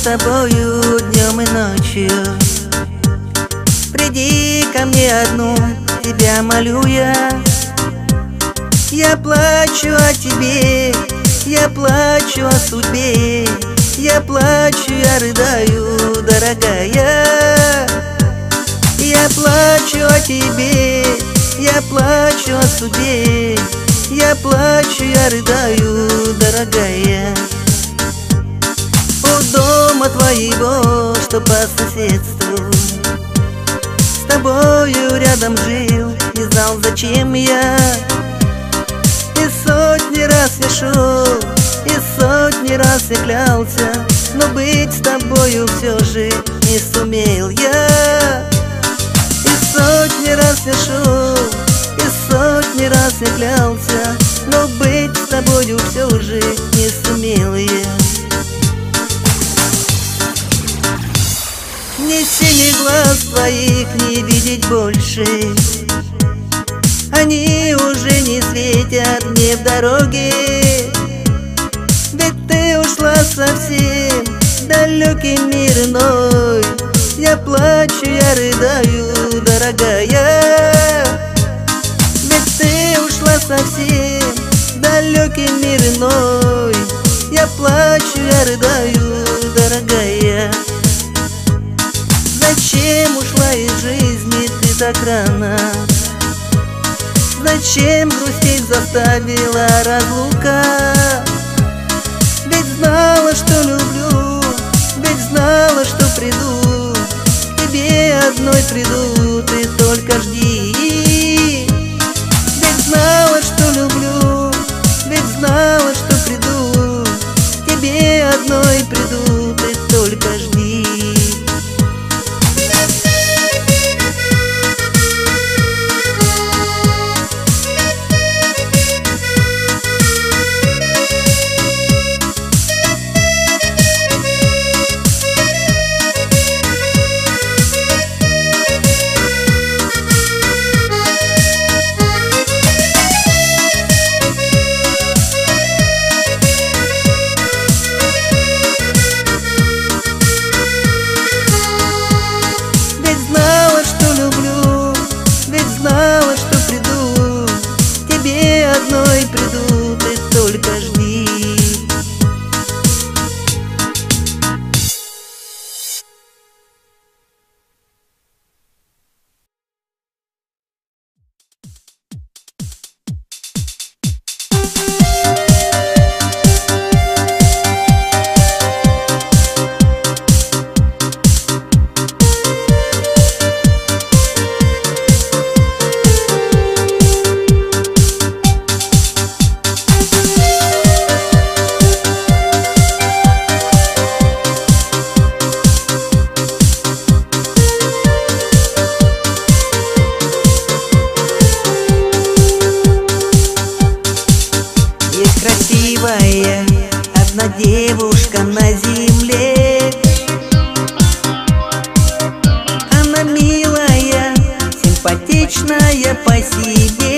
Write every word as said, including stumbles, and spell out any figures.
тобою днем и ночью. Приди ко мне одну, тебя молю я. Я плачу о тебе, я плачу о судьбе, я плачу, я рыдаю, дорогая. Я плачу о тебе, я плачу о судьбе, я плачу, я рыдаю, дорогая. У дома твоего, что по соседству, с тобою рядом жил, не знал, зачем я. И сотни раз я шел, и сотни раз я клялся, но быть с тобою все же не сумел я. И сотни раз я шел, и сотни раз я клялся, но быть с тобою все же не сумел я. Ни синих глаз твоих не видеть больше, они уже не светят мне в дороге. Ведь ты ушла совсем в далекий мир иной. Я плачу, я рыдаю, дорогая. Ведь ты ушла совсем в далекий мир иной. Я плачу, я рыдаю, дорогая. Зачем ушла из жизни ты так рано? Зачем грустить заставила разлука? Ведь знала, что люблю, ведь знала, что приду, к тебе одной приду, ты только жди. Ведь знала, что люблю, ведь знала, что приду, к тебе одной приду, ты только жди. Одной приду, ты только жди. Красивая одна девушка на земле. Она милая, симпатичная по себе.